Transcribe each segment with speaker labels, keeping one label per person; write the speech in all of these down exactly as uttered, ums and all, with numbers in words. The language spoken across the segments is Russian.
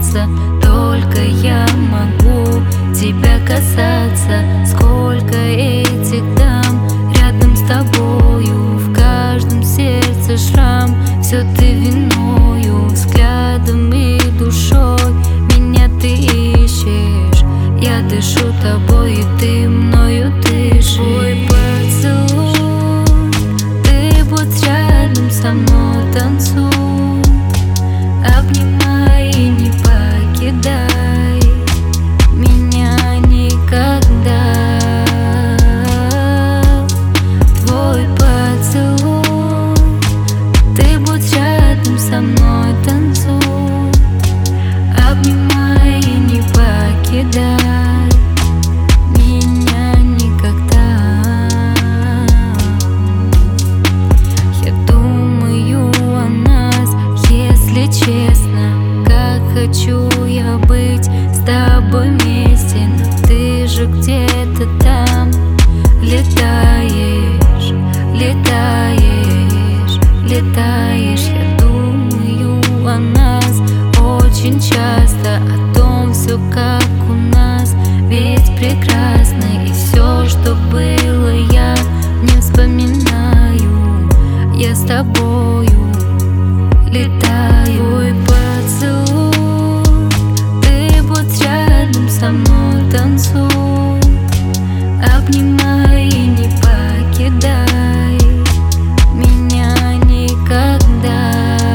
Speaker 1: проснуться. Только я могу тебя касаться. Сколько этих дам рядом с тобою, в каждом сердце шрам. Все ты виною, взглядом и душой меня ты ищешь. Я дышу тобой, и ты мною дышишь. Твой поцелуй, ты будь рядом со мной, танцуй, обнимай и не покидай меня никогда. Твой поцелуй, ты будь рядом со мной, танцуй, обнимай и не покидай меня никогда. Я думаю о нас, если честно, как хочу я быть с тобой вместе. Но ты же где-то там летаешь, летаешь, летаешь. Я думаю о нас очень часто, о том все как у нас, ведь прекрасно. И все, что было, я не вспоминаю. Я с тобою летаю. Твой поцелуй, ты будь рядом со мной, танцуй, обнимай и не покидай меня никогда.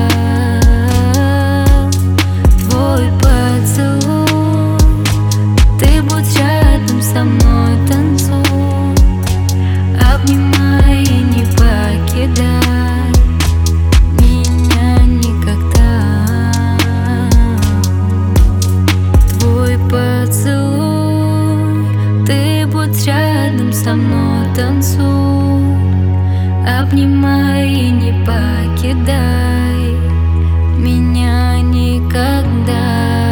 Speaker 1: Твой поцелуй, ты будь рядом со мной, танцуй, обнимай и не покидай меня никогда. Твой поцелуй, ты будь рядом со мной, танцуй, обнимай и не покидай меня никогда.